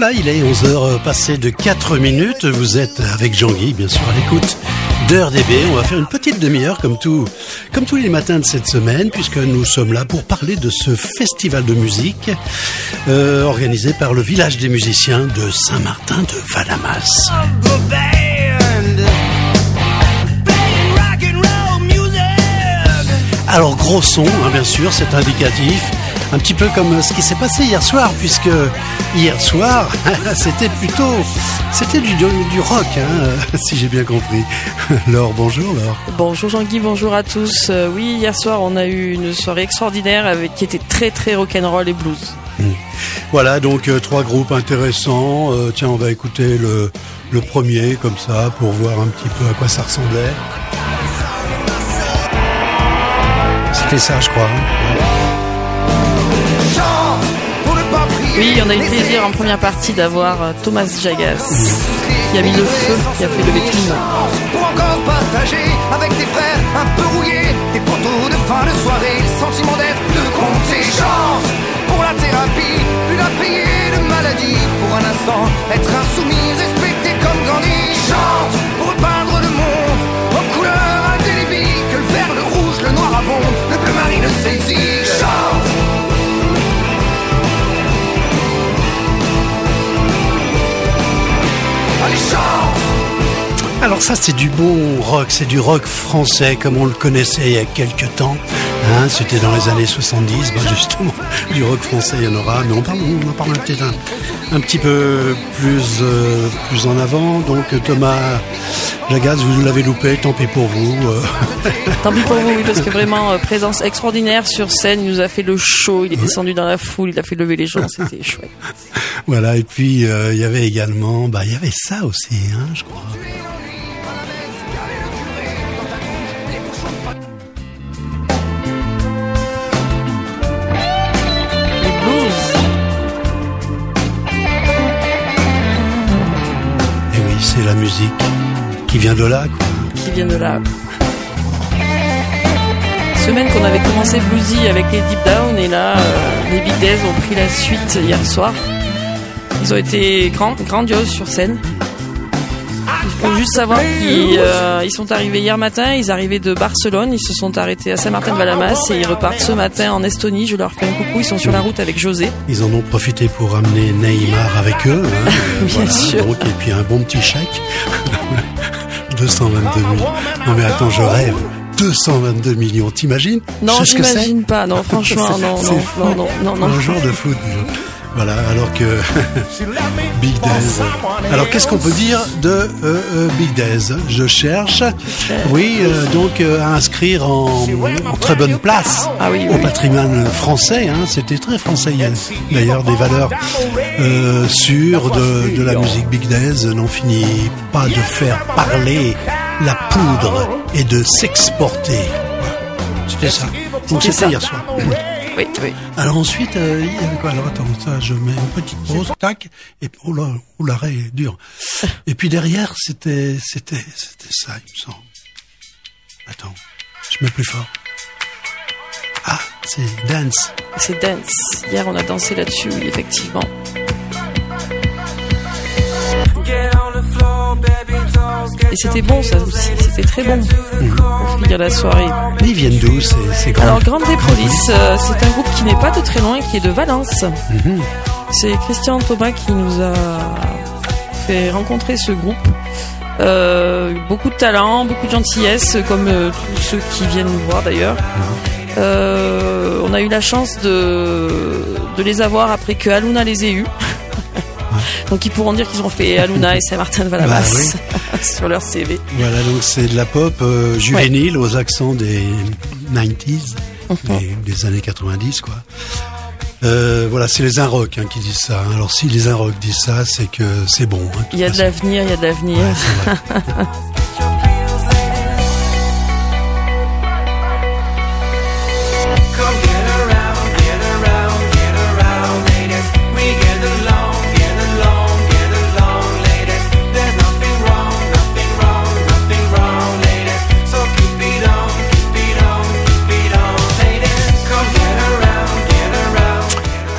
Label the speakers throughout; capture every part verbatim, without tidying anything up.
Speaker 1: Voilà, il est onze heures passées de quatre minutes. Vous êtes avec Jean-Guy, bien sûr, à l'écoute d'Heure D B. On va faire une petite demi-heure comme tout, comme tous les matins de cette semaine, puisque nous sommes là pour parler de ce festival de musique euh, organisé par le village des musiciens de Saint-Martin de Valamas. Alors gros son, hein, bien sûr, c'est indicatif. Un petit peu comme ce qui s'est passé hier soir, puisque hier soir, c'était plutôt, c'était du, du rock, hein, si j'ai bien compris. Laure, bonjour Laure.
Speaker 2: Bonjour Jean-Guy, bonjour à tous. Euh, oui, hier soir, on a eu une soirée extraordinaire avec, qui était très très rock'n'roll et blues.
Speaker 1: Mmh. Voilà, donc euh, trois groupes intéressants. Euh, tiens, on va écouter le, le premier, comme ça, pour voir un petit peu à quoi ça ressemblait. C'était ça, je crois. Hein.
Speaker 2: Oui, on a eu le plaisir en première partie d'avoir Thomas Jagas qui a mis le feu, qui a fait lever tout le monde.
Speaker 3: Pour encore partager avec des frères un peu rouillés, des poteaux de fin de soirée, le sentiment d'être de compter. Chance pour la thérapie, plus la payer de maladie. Pour un instant, être insoumis, respecté comme Gandhi. Chante pour repeindre le monde en couleur indélébile, que le vert, le rouge, le noir abondent, le bleu marine saisit. Chante.
Speaker 1: Alors ça, c'est du bon rock, c'est du rock français comme on le connaissait il y a quelques temps. Hein, c'était dans les années soixante-dix, bah justement, du rock français il y en aura, mais on parle, on en parle peut-être un, un petit peu plus, euh, plus en avant. Donc Thomas Jagas, vous l'avez loupé, tant pis pour vous.
Speaker 2: Tant pis pour vous, oui, parce que vraiment, euh, présence extraordinaire sur scène, il nous a fait le show, il est descendu dans la foule, il a fait lever les gens, c'était chouette.
Speaker 1: Voilà, et puis euh, il y avait également, bah il y avait ça aussi, hein, je crois. C'est la musique qui vient de là, quoi.
Speaker 2: Qui vient de là. Semaine qu'on avait commencé bluesy avec les Deep Down et là, euh, les Big Days ont pris la suite hier soir. Ils ont été grands, grandioses sur scène. Il faut juste savoir qu'ils euh, ils sont arrivés hier matin, ils arrivaient de Barcelone, ils se sont arrêtés à Saint-Martin-de-Valamas et ils repartent ce matin en Estonie. Je leur fais un coucou, ils sont sur la route avec José.
Speaker 1: Ils en ont profité pour amener Neymar avec eux. Hein,
Speaker 2: Bien
Speaker 1: voilà,
Speaker 2: sûr.
Speaker 1: Donc, et puis un bon petit chèque. deux cent vingt-deux millions. Non mais attends, je rêve. deux cent vingt-deux millions, t'imagines?
Speaker 2: Non,
Speaker 1: je
Speaker 2: j'imagine pas, non, franchement, non, non, non, non, non, non.
Speaker 1: Un jour de foot, déjà. Voilà, alors que Big Days. Alors qu'est-ce qu'on peut dire de euh, euh, Big Days? Je cherche. Oui, euh, donc euh, à inscrire en, en très bonne place
Speaker 2: ah oui,
Speaker 1: au
Speaker 2: oui.
Speaker 1: patrimoine français. Hein, c'était très français. Il y a d'ailleurs des valeurs euh, sûres de, de la musique. Big Days n'en finit pas de faire parler la poudre et de s'exporter. C'était ça. Donc c'était hier soir.
Speaker 2: Oui, oui.
Speaker 1: Alors ensuite, euh, il y avait quoi? Alors attends, ça, je mets une petite pause, tac, et oh là, oh, l'arrêt est dur. Et puis derrière, c'était, c'était, c'était ça, il me semble. Attends, je mets plus fort. Ah, c'est Dance.
Speaker 2: C'est Dance. Hier, on a dansé là-dessus, oui, effectivement. Et c'était bon, ça aussi. C'était très bon mmh. pour finir la soirée.
Speaker 1: Mais ils viennent d'où, ces, ces groupes?
Speaker 2: Alors, Grande des Polices, euh, c'est un groupe qui n'est pas de très loin, qui est de Valence. Mmh. C'est Christian Thomas qui nous a fait rencontrer ce groupe. Euh, beaucoup de talent, beaucoup de gentillesse, comme euh, tous ceux qui viennent nous voir d'ailleurs. Mmh. Euh, on a eu la chance de, de les avoir après que Aluna les ait eus. Donc ils pourront dire qu'ils ont fait Aluna et Saint-Martin-de-Valamas bah, oui. sur leur C V.
Speaker 1: Voilà, donc c'est de la pop euh, juvénile ouais. aux accents des nineties, uh-huh. des, des années quatre-vingt-dix quoi. Euh, voilà, c'est les Inrock hein, qui disent ça. Alors si les Inrock disent ça, c'est que c'est bon. Hein,
Speaker 2: il y a façon. de l'avenir, il y a de l'avenir. Ouais,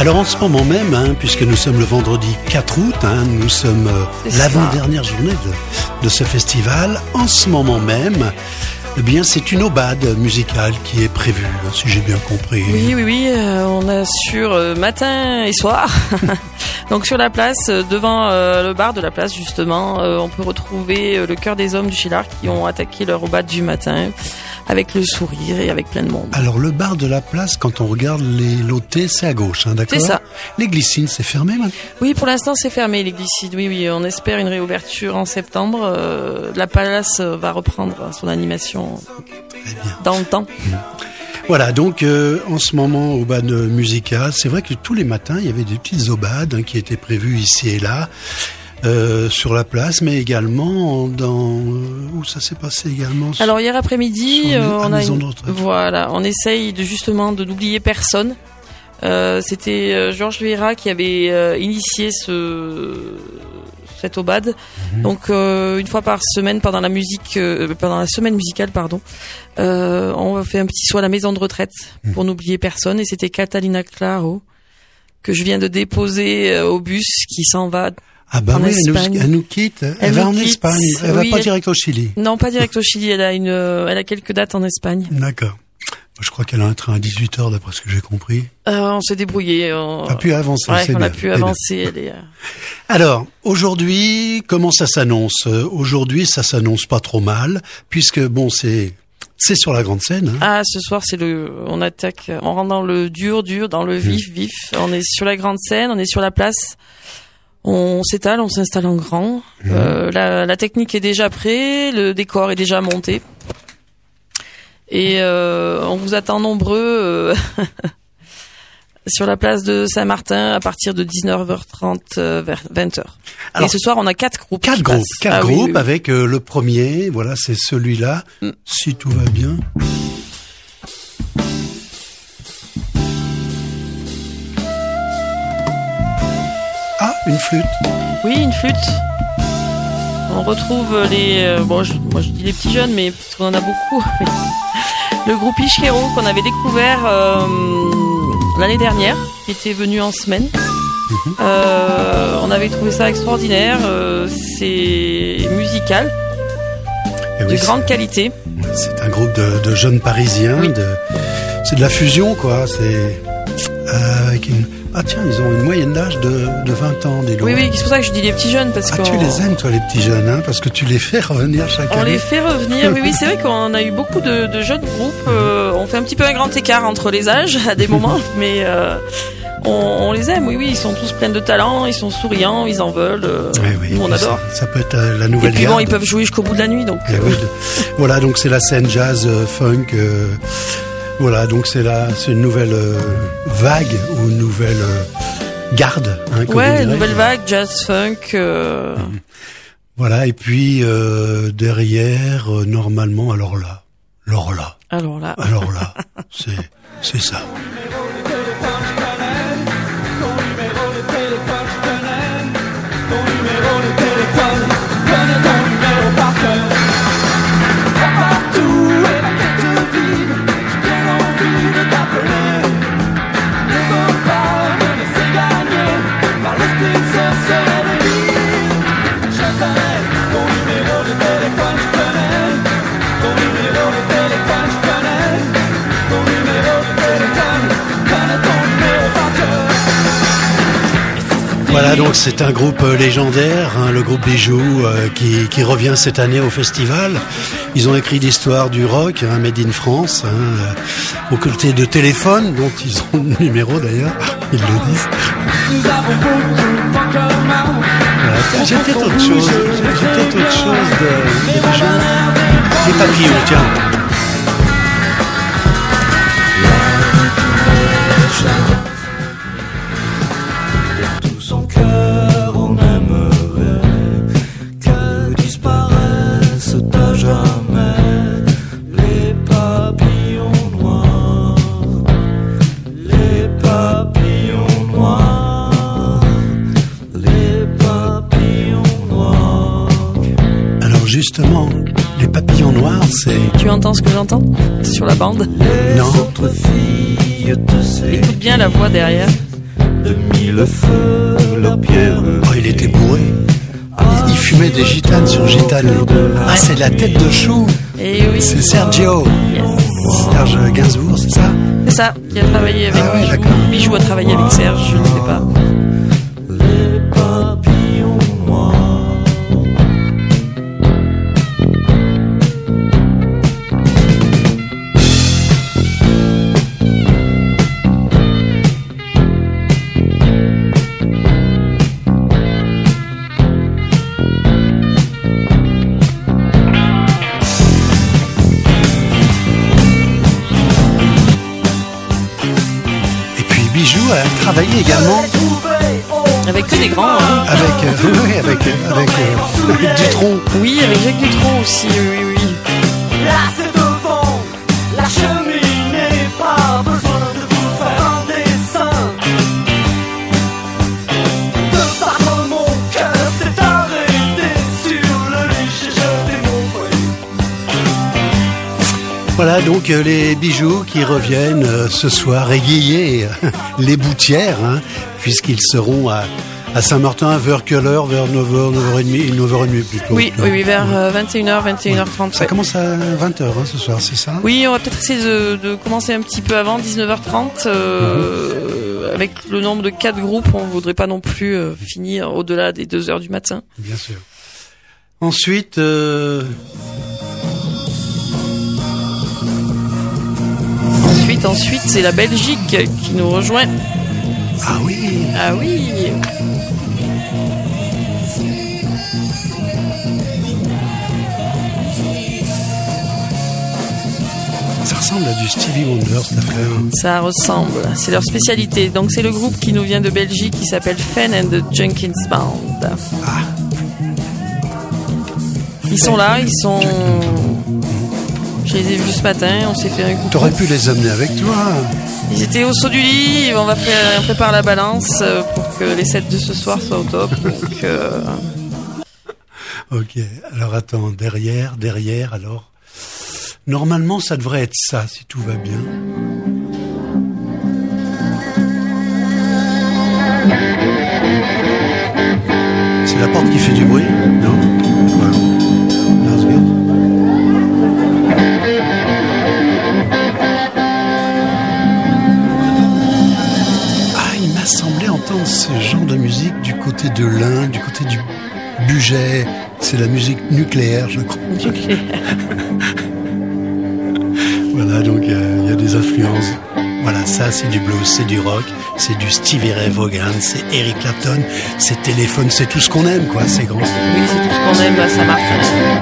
Speaker 1: Alors en ce moment même, hein, puisque nous sommes le vendredi quatre août, hein, nous sommes euh, l'avant-dernière journée de, de ce festival. En ce moment même, eh bien, c'est une aubade musicale qui est prévue, si j'ai bien compris.
Speaker 2: Oui, oui, oui. Euh, on assure euh, matin et soir. Donc sur la place, euh, devant euh, le bar de la place, justement, euh, on peut retrouver euh, le Cœur des Hommes du Chillard qui ont attaqué leur aubade du matin avec le sourire et avec plein de monde.
Speaker 1: Alors le bar de la place, quand on regarde les lotés, c'est à gauche, hein, d'accord ?
Speaker 2: C'est ça.
Speaker 1: Les Glycines, c'est fermé maintenant ?
Speaker 2: Oui, pour l'instant, c'est fermé, les Glycides. Oui, oui, on espère une réouverture en septembre. Euh, la place va reprendre son animation dans le temps.
Speaker 1: Mmh. Voilà, donc euh, en ce moment, aubade musicale, c'est vrai que tous les matins, il y avait des petites aubades hein, qui étaient prévues ici et là, euh, sur la place, mais également dans... Où ça s'est passé également sur,
Speaker 2: Alors hier après-midi,
Speaker 1: sur,
Speaker 2: euh, on a
Speaker 1: une,
Speaker 2: une, voilà, on essaye de justement de n'oublier personne. Euh, c'était euh, Georges Vera qui avait euh, initié ce cette aubade. Mmh. Donc euh, une fois par semaine pendant la musique, euh, pendant la semaine musicale, pardon, euh, on fait un petit saut à la maison de retraite mmh. pour n'oublier personne. Et c'était Catalina Claro que je viens de déposer euh, au bus qui s'en va.
Speaker 1: Ah bah
Speaker 2: en
Speaker 1: oui,
Speaker 2: Espagne.
Speaker 1: Elle, nous, elle nous quitte. Elle, elle va en quitte. Espagne. Elle oui, va pas elle... direct au Chili.
Speaker 2: Non, pas direct au Chili. Elle a une, elle a quelques dates en Espagne.
Speaker 1: D'accord. Je crois qu'elle a un train à dix-huit heures, d'après ce que j'ai compris.
Speaker 2: Euh, on s'est débrouillé. On
Speaker 1: a pu avancer.
Speaker 2: Ouais,
Speaker 1: c'est
Speaker 2: on
Speaker 1: bien.
Speaker 2: a pu avancer. Elle est...
Speaker 1: Alors, aujourd'hui, comment ça s'annonce ? Aujourd'hui, ça s'annonce pas trop mal, puisque bon, c'est c'est sur la grande scène. Hein.
Speaker 2: Ah, ce soir, c'est le, on attaque, on rentre dans le dur, dur, dans le vif, mmh. vif. On est sur la grande scène, on est sur la place. On s'étale, on s'installe en grand. Mmh. Euh, la, la technique est déjà prête, le décor est déjà monté. Et euh, on vous attend nombreux euh, sur la place de Saint-Martin à partir de dix-neuf heures trente vers vingt heures. Alors, et ce soir, on a quatre groupes.
Speaker 1: Quatre groupes,
Speaker 2: passent.
Speaker 1: quatre
Speaker 2: ah,
Speaker 1: groupes
Speaker 2: oui, oui, oui.
Speaker 1: avec euh, le premier. Voilà, c'est celui-là. Mm. Si tout va bien. Ah, une flûte.
Speaker 2: Oui, une flûte. On retrouve les, euh, bon, je, moi je dis les petits jeunes, mais parce qu'on en a beaucoup. Le groupe Ischero qu'on avait découvert euh, l'année dernière, qui était venu en semaine. Mmh. Euh, on avait trouvé ça extraordinaire. Euh, c'est musical, et de oui, grande qualité.
Speaker 1: C'est un groupe de, de jeunes Parisiens. Oui. De, c'est de la fusion, quoi. C'est euh, avec une... Ah tiens, ils ont une moyenne d'âge de, de vingt ans, des lois.
Speaker 2: Oui, oui, c'est pour ça que je dis les petits jeunes. Parce
Speaker 1: ah,
Speaker 2: qu'on...
Speaker 1: tu les aimes, toi, les petits jeunes, hein, parce que tu les fais revenir chaque
Speaker 2: on
Speaker 1: année.
Speaker 2: On les fait revenir, oui, oui, c'est vrai qu'on a eu beaucoup de, de jeunes groupes. Euh, on fait un petit peu un grand écart entre les âges, à des moments, mais euh, on, on les aime, oui, oui, ils sont tous pleins de talent, ils sont souriants, ils en veulent. Euh, oui, oui, nous, on adore.
Speaker 1: Ça, ça peut être euh, la nouvelle
Speaker 2: Et puis
Speaker 1: garde.
Speaker 2: bon, ils peuvent jouer jusqu'au bout de la nuit, donc...
Speaker 1: Euh... Oui, voilà, donc c'est la scène jazz, euh, funk... Euh... Voilà, donc c'est là, c'est une nouvelle euh, vague ou une nouvelle euh, garde. Hein, comme
Speaker 2: ouais, une nouvelle vague, jazz, funk. Euh...
Speaker 1: Mmh. Voilà, et puis euh, derrière, euh, normalement, alors là, alors là,
Speaker 2: alors là,
Speaker 1: alors là, c'est c'est ça. Voilà, donc c'est un groupe légendaire, hein, le groupe Bijoux, euh, qui, qui revient cette année au festival. Ils ont écrit l'histoire du rock, hein, Made in France, hein, euh, aux côtés de téléphone, dont ils ont le numéro d'ailleurs, ils le disent. Voilà, j'ai peut-être autre chose, j'ai peut-être autre chose de, de Bijoux. Les papillons, tiens. Justement, les papillons noirs, c'est...
Speaker 2: Tu entends ce que j'entends sur la bande?
Speaker 1: Non.
Speaker 2: Écoute bien la voix derrière.
Speaker 4: de mille feux, leurs pierres.
Speaker 1: Oh, il était bourré. Il, il fumait des gitanes sur gitanes. Ah, c'est la tête de chou.
Speaker 2: Et oui.
Speaker 1: C'est Sergio.
Speaker 2: Yes.
Speaker 1: Serge Gainsbourg, c'est ça?
Speaker 2: C'est ça, qui a travaillé avec
Speaker 1: Ah ouais,
Speaker 2: Bijou.
Speaker 1: d'accord.
Speaker 2: Bijou a travaillé avec Serge, je ne sais pas.
Speaker 4: Les papillons noirs.
Speaker 1: Bijou a travaillé également
Speaker 2: Avec que des grands, hein.
Speaker 1: avec, euh, oui, avec, euh, avec euh, Dutronc.
Speaker 2: Oui, avec Jacques Dutronc aussi, oui, oui, oui.
Speaker 5: Là c'est devant la cheminée, pas besoin de vous faire un dessin. De par mon cœur s'est arrêté sur le lit, j'ai jeté mon fouet.
Speaker 1: Voilà donc euh, les bijoux qui reviennent euh, ce soir égayer euh, les Boutières, hein, puisqu'ils seront à, à Saint-Martin vers quelle heure? Vers neuf heures, neuf heures trente, neuf heures trente plutôt.
Speaker 2: Oui, oui, oui, vers euh, vingt et une heures, vingt et une heures trente.
Speaker 1: Ça
Speaker 2: ouais.
Speaker 1: commence à vingt heures hein, ce soir, c'est ça?
Speaker 2: Oui, on va peut-être essayer de, de commencer un petit peu avant, dix-neuf heures trente. Euh, mmh. Avec le nombre de quatre groupes, on voudrait pas non plus euh, finir au-delà des deux heures du matin.
Speaker 1: Bien sûr. Ensuite... Euh...
Speaker 2: Ensuite, ensuite, c'est la Belgique qui nous rejoint.
Speaker 1: Ah oui.
Speaker 2: Ah oui.
Speaker 1: Ça ressemble à du Stevie Wonder, cette affaire.
Speaker 2: Ça ressemble. C'est leur spécialité. Donc, c'est le groupe qui nous vient de Belgique qui s'appelle Fen and the Jenkins Band.
Speaker 1: Ah.
Speaker 2: Ils sont là, ils sont... Je les ai vus ce matin, on s'est fait un coup.
Speaker 1: T'aurais pu les amener avec toi.
Speaker 2: Ils étaient au saut du lit, on va faire, on prépare la balance pour que les sets de ce soir soient au top. Donc, euh...
Speaker 1: Ok, alors attends, derrière, derrière, alors. Normalement, ça devrait être ça, si tout va bien. C'est la porte qui fait du bruit? Non? Ouais. That's good. Ah, il m'a semblé entendre ce genre de musique du côté de l'Ain, du côté du Bugey. C'est la musique nucléaire, je crois.
Speaker 2: Nucléaire.
Speaker 1: Voilà, donc il euh, y, y a des influences. Voilà, ça c'est du blues, c'est du rock, c'est du Stevie Ray Vaughan, c'est Eric Clapton, c'est Téléphone, c'est tout ce qu'on aime, quoi, c'est grand.
Speaker 2: Oui, c'est tout ce qu'on aime à Saint-Martin.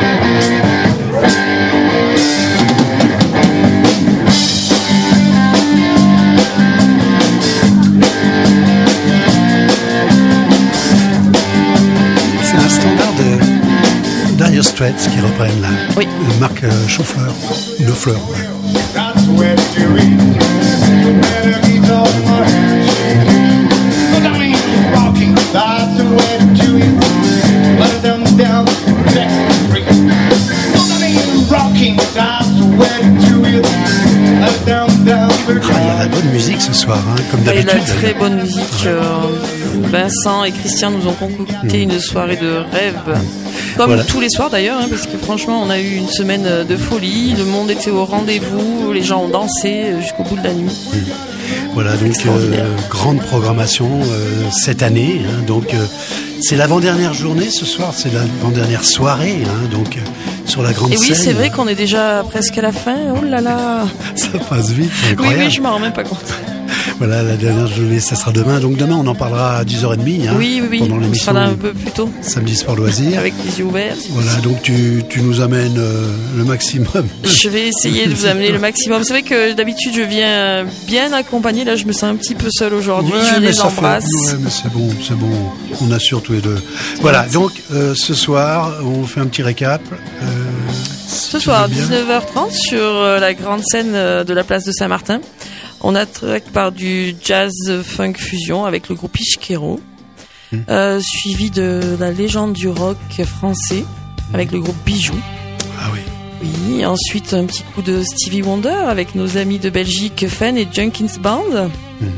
Speaker 1: C'est un standard de Dire Straits qui reprennent là.
Speaker 2: Oui.
Speaker 1: De Marc euh, Chauffleur, Le Fleur. Ouais.
Speaker 6: That's where you read. You better get off my hands. But I mean, walking. That's where you read. Let them down, next to free. But I mean, rocking. That's where you read. Let them down,
Speaker 1: Ah, il y a de la bonne musique ce soir, hein, comme
Speaker 2: Il y a de
Speaker 1: d'habitude.
Speaker 2: la très bonne musique. Euh, Vincent et Christian nous ont concocté une soirée de rêve. Comme
Speaker 1: Voilà.
Speaker 2: tous les soirs d'ailleurs, hein, parce que franchement, on a eu une semaine de folie. Le monde était au rendez-vous. Les gens ont dansé jusqu'au bout de la nuit.
Speaker 1: Voilà, donc
Speaker 2: Extraordinaire.
Speaker 1: euh, grande programmation euh, cette année. Hein, donc euh, c'est l'avant-dernière journée ce soir, c'est l'avant-dernière soirée. Hein, donc euh, sur la grande
Speaker 2: Et oui,
Speaker 1: scène.
Speaker 2: c'est vrai qu'on est déjà presque à la fin. Oh là là.
Speaker 1: Ça passe vite, c'est
Speaker 2: Oui,
Speaker 1: incroyable.
Speaker 2: oui, je m'en rends même pas compte.
Speaker 1: Voilà, la dernière journée, ça sera demain. Donc demain, on en parlera à dix heures trente hein,
Speaker 2: Oui, oui, oui.
Speaker 1: pendant
Speaker 2: On
Speaker 1: l'émission
Speaker 2: sera là un peu plus tôt,
Speaker 1: Samedi Sport Loisirs.
Speaker 2: avec les yeux ouverts. si
Speaker 1: Voilà, donc tu, tu nous amènes euh, le maximum.
Speaker 2: Je vais essayer de vous amener le maximum. C'est vrai que d'habitude je viens bien accompagné. Là, je me sens un petit peu seule aujourd'hui.
Speaker 1: Ouais,
Speaker 2: je
Speaker 1: mais
Speaker 2: les
Speaker 1: ça fait-
Speaker 2: embrasse.
Speaker 1: ouais, mais c'est bon, c'est bon. On assure tous les deux. Voilà, donc euh, ce soir, on fait un petit récap. Euh,
Speaker 2: Ce soir, dix-neuf heures trente, sur euh, la grande scène euh, de la place de Saint-Martin. On attaque par du jazz funk fusion avec le groupe Ishkero,
Speaker 1: Mmh.
Speaker 2: euh, suivi de la légende du rock français avec le groupe Bijou.
Speaker 1: Ah oui.
Speaker 2: Oui, ensuite un petit coup de Stevie Wonder avec nos amis de Belgique Fen et Jenkins Band.
Speaker 1: Mhm.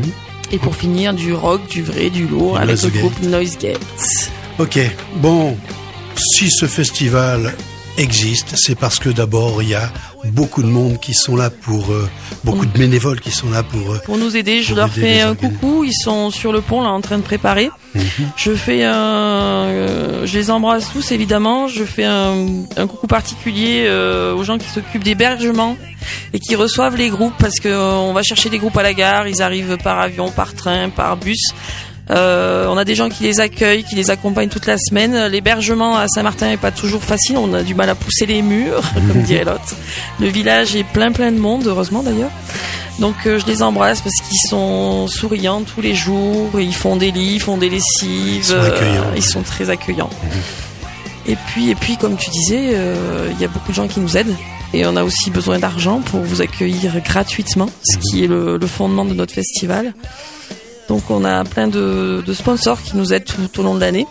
Speaker 2: Et pour finir, du rock, du vrai, du lourd, avec
Speaker 1: Noise
Speaker 2: le
Speaker 1: Gate.
Speaker 2: groupe Noise Gate.
Speaker 1: Ok, bon, si ce festival existe, c'est parce que d'abord il y a beaucoup de monde qui sont là pour, euh, beaucoup de bénévoles qui sont là pour... euh,
Speaker 2: Pour nous aider, je
Speaker 1: Pour
Speaker 2: leur
Speaker 1: aider
Speaker 2: fais
Speaker 1: les
Speaker 2: un
Speaker 1: organes.
Speaker 2: coucou. Ils sont sur le pont là en train de préparer.
Speaker 1: Mhm.
Speaker 2: Je fais un, euh, je les embrasse tous évidemment. Je fais un, un coucou particulier euh, aux gens qui s'occupent d'hébergement et qui reçoivent les groupes parce que euh, on va chercher des groupes à la gare. Ils arrivent par avion, par train, par bus. Euh, on a des gens qui les accueillent, qui les accompagnent toute la semaine. L'hébergement à Saint-Martin est pas toujours facile. On a du mal à pousser les murs, comme dirait l'autre. Le village est plein plein de monde, heureusement d'ailleurs. Donc euh, je les embrasse parce qu'ils sont souriants tous les jours. Ils font des lits, ils font des lessives.
Speaker 1: Ils sont accueillants.
Speaker 2: euh, ils sont très accueillants. Et puis et puis comme tu disais, euh, il y a beaucoup de gens qui nous aident. Et on a aussi besoin d'argent pour vous accueillir gratuitement, ce qui est le, le fondement de notre festival. Donc on a plein de, de sponsors qui nous aident tout, tout au long de l'année.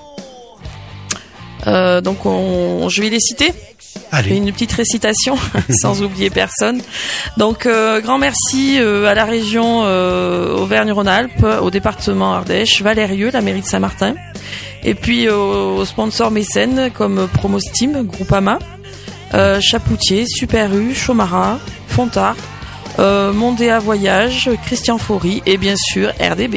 Speaker 2: Euh, donc on, je vais les citer. Je fais
Speaker 1: Allez,
Speaker 2: une petite récitation sans oublier personne. Donc euh, grand merci euh, à la région euh, Auvergne-Rhône-Alpes, au département Ardèche, Valérieux, la mairie de Saint-Martin, et puis aux, aux sponsors mécènes comme Promosteam, Groupama, euh, Chapoutier, Super U, Chomara, Fontard, euh, Mondéa Voyage, Christian Faury et bien sûr R D B.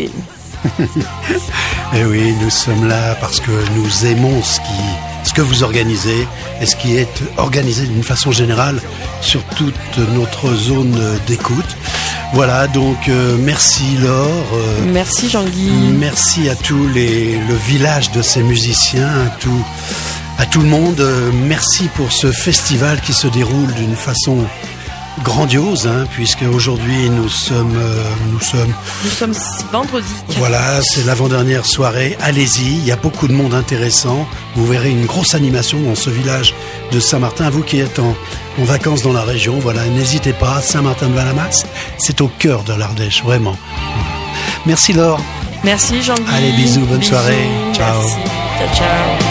Speaker 1: eh oui, nous sommes là parce que nous aimons ce qui, ce que vous organisez et ce qui est organisé d'une façon générale sur toute notre zone d'écoute. Voilà, donc euh, merci Laure. euh,
Speaker 2: Merci Jean-Guy.
Speaker 1: Merci à tous les, le village de ces musiciens, à tout, à tout le monde. Euh, Merci pour ce festival qui se déroule d'une façon grandiose, hein, puisque aujourd'hui nous sommes, euh, nous sommes,
Speaker 2: Nous sommes vendredi.
Speaker 1: voilà, c'est l'avant-dernière soirée. Allez-y, il y a beaucoup de monde intéressant. Vous verrez une grosse animation dans ce village de Saint-Martin. Vous qui êtes en, en vacances dans la région, voilà, n'hésitez pas. Saint-Martin-de-Valamax, c'est au cœur de l'Ardèche, vraiment. Merci Laure.
Speaker 2: Merci Jean-Guy.
Speaker 1: Allez, bisous, bonne soirée. Ciao.
Speaker 2: Merci. Ciao, ciao.